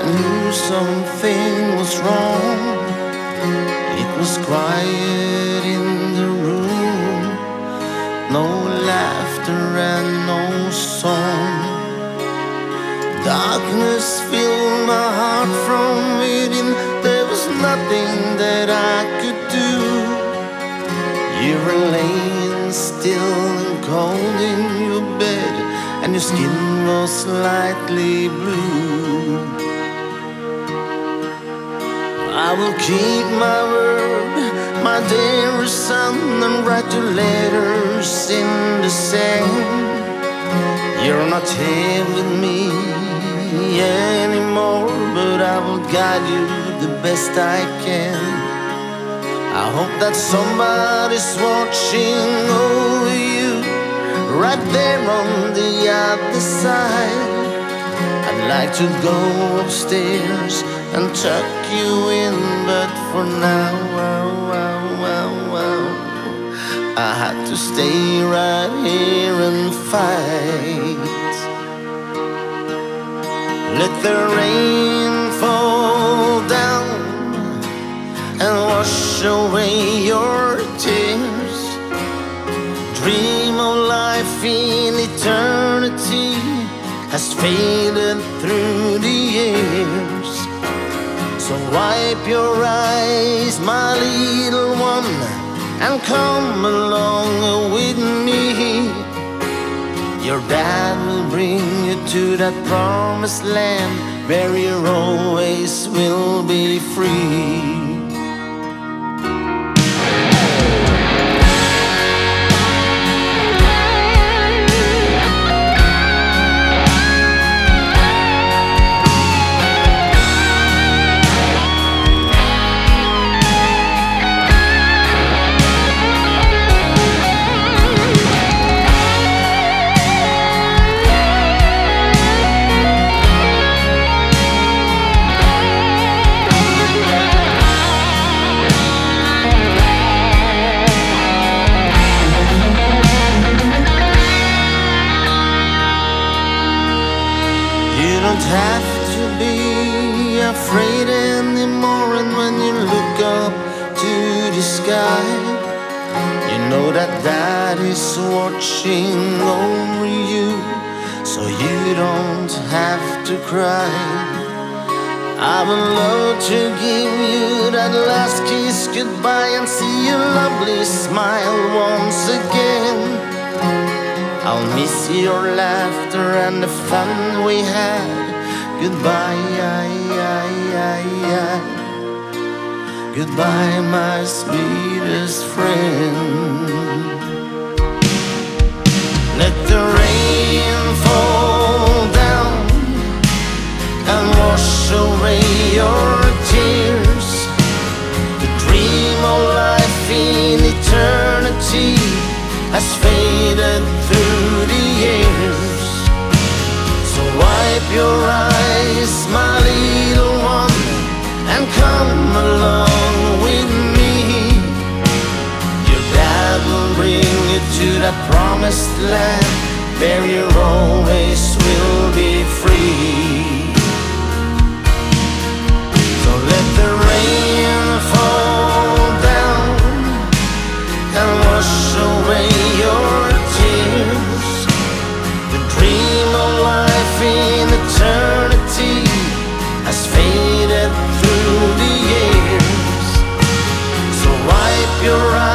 knew something was wrong. It was quiet in the room, no laughter and no song. Darkness filled my heart from within. There was nothing that I could do. You were laying still and cold in your bed, and your skin was slightly blue. I will keep my word, my dearest son, and write your letters in the sand. You're not here with me anymore, but I will guide you the best I can. I hope that somebody's watching over you, right there on the other side. I'd like to go upstairs and tuck you in, but for now, I had to stay right here and fight. Let the rain fall down and wash away your tears. Dream of life in eternity has faded through the years. So wipe your eyes, my little one, and come along with me. Your dad will bring you to that promised land where you always will be free. You don't have to be afraid anymore, and when you look up to the sky, you know that Dad is watching over you, so you don't have to cry. I would love to give you that last kiss goodbye and see your lovely smile once again. I'll miss your laughter and the fun we had. Goodbye, goodbye, my sweetest friend. Let the rain fall down and wash away your tears. The dream of life in eternity has faded through the years. So wipe your eyes, my little one, and come along with me. Your dad will bring you to that promised land where you always will be free. So let the rain fall down and wash away your tears. The dream of life in eternity has faded through the years. So wipe your eyes,